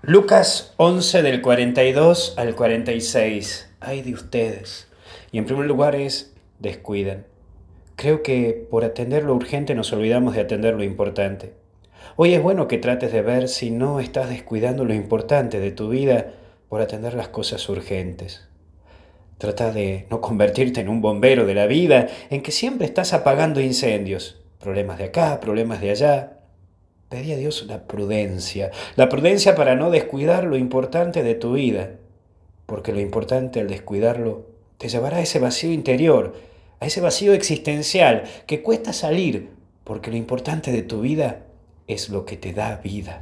Lucas 11 del 42 al 46. Ay de ustedes. Y en primer lugar descuidan. Creo que por atender lo urgente nos olvidamos de atender lo importante. Hoy es bueno que trates de ver si no estás descuidando lo importante de tu vida por atender las cosas urgentes. Trata de no convertirte en un bombero de la vida, en que siempre estás apagando incendios. Problemas de acá, problemas de allá. Pedí a Dios la prudencia para no descuidar lo importante de tu vida, porque lo importante al descuidarlo te llevará a ese vacío interior, a ese vacío existencial que cuesta salir, porque lo importante de tu vida es lo que te da vida.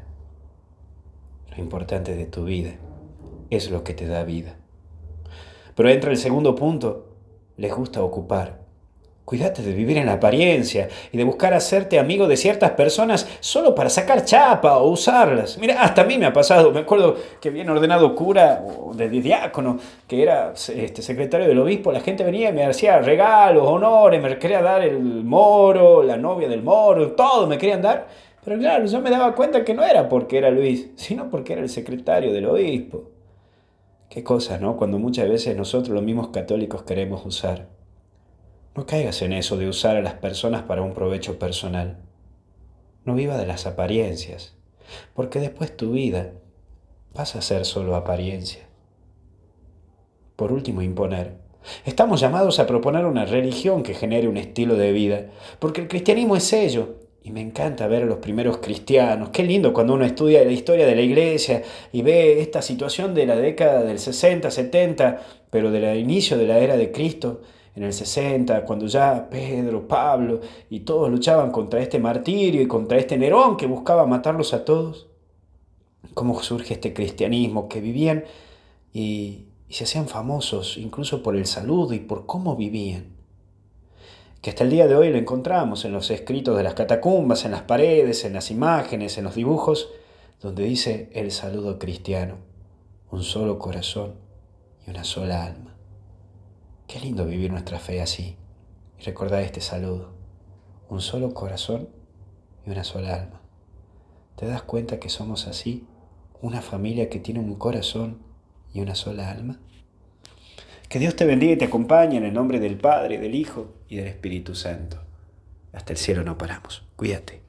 Lo importante de tu vida es lo que te da vida. Pero entra el segundo punto, les gusta ocupar. Cuídate de vivir en la apariencia y de buscar hacerte amigo de ciertas personas solo para sacar chapa o usarlas. Mira, hasta a mí me ha pasado. Me acuerdo que bien ordenado cura o de diácono, que era secretario del obispo, la gente venía y me hacía regalos, honores, me quería dar el moro, la novia del moro, todo me querían dar. Pero claro, yo me daba cuenta que no era porque era Luis, sino porque era el secretario del obispo. Qué cosa, ¿no? Cuando muchas veces nosotros los mismos católicos queremos usar. No caigas en eso de usar a las personas para un provecho personal. No viva de las apariencias, porque después tu vida pasa a ser solo apariencia. Por último, imponer. Estamos llamados a proponer una religión que genere un estilo de vida, porque el cristianismo es ello. Y me encanta ver a los primeros cristianos. Qué lindo cuando uno estudia la historia de la iglesia y ve esta situación de la década del 60, 70, pero del inicio de la era de Cristo, en el 60, cuando ya Pedro, Pablo y todos luchaban contra este martirio y contra este Nerón que buscaba matarlos a todos. Cómo surge este cristianismo que vivían y se hacían famosos incluso por el saludo y por cómo vivían. Que hasta el día de hoy lo encontramos en los escritos de las catacumbas, en las paredes, en las imágenes, en los dibujos, donde dice el saludo cristiano, un solo corazón y una sola alma. Qué lindo vivir nuestra fe así y recordar este saludo, un solo corazón y una sola alma. ¿Te das cuenta que somos así, una familia que tiene un corazón y una sola alma? Que Dios te bendiga y te acompañe en el nombre del Padre, del Hijo y del Espíritu Santo. Hasta el cielo no paramos. Cuídate.